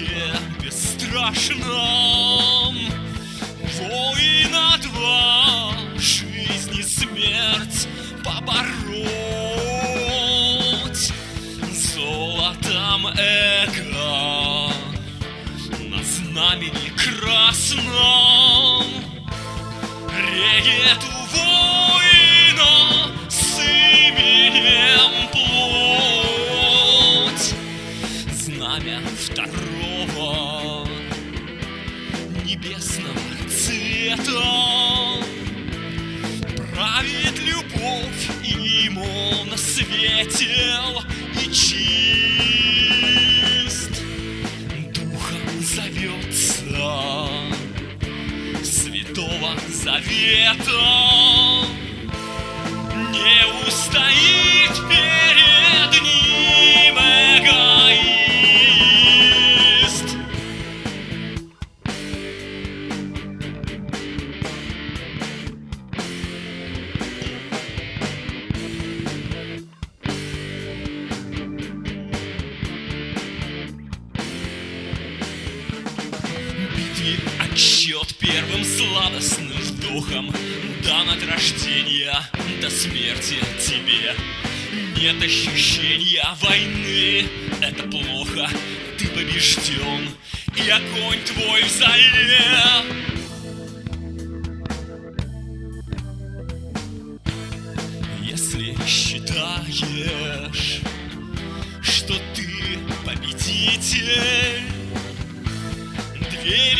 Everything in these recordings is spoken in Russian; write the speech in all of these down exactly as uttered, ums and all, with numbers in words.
мире бесстрашном воина два, жизнь и смерть побороть. Золотом эго на знамени красном реет у воина с именем плоть. Знамя второго небесного цвета правит любовь, ему на светел и чист. Духом зовется Святого Завета, не устоит перед ним эгоист. Битве отсчет первым сладостным вдохом дан от рождения до смерти тебе. Нет ощущения войны, это плохо, ты побежден, и огонь твой в зале. Если считаешь, что ты победитель, дверь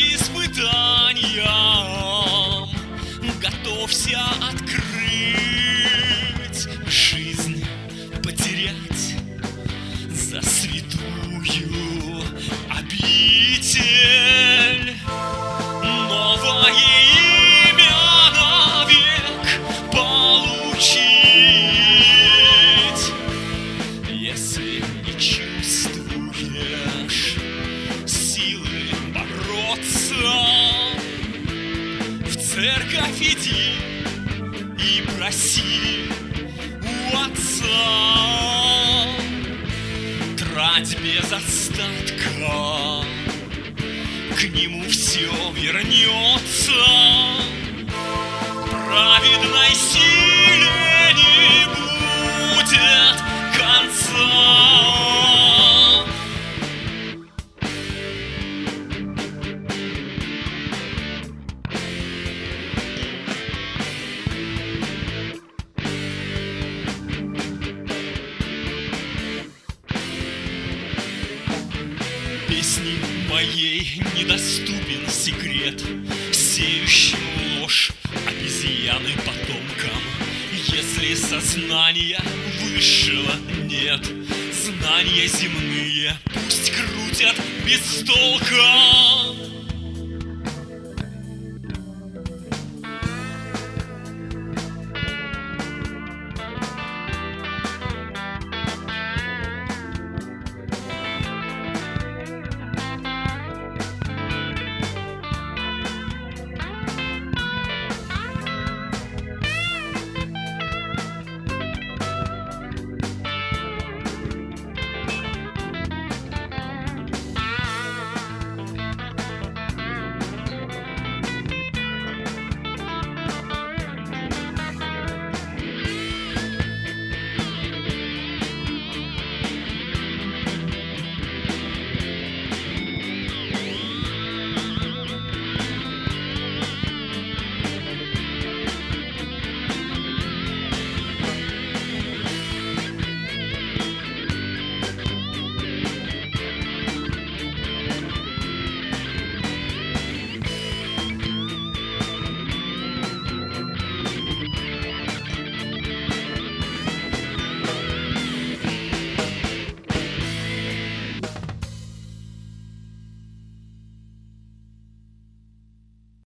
испытаниям готовься открыть. Жизнь потерять за святую обитель. Новое имя навек получить. Если не чувствуешь силы бороться, в церковь иди и проси у Отца. Трать без остатка, к нему все вернется. Праведной силе не будет конца. Песни моей недоступен секрет, сеющему ложь обезьяны потомкам. Если сознания высшего нет, знания земные пусть крутят без толка.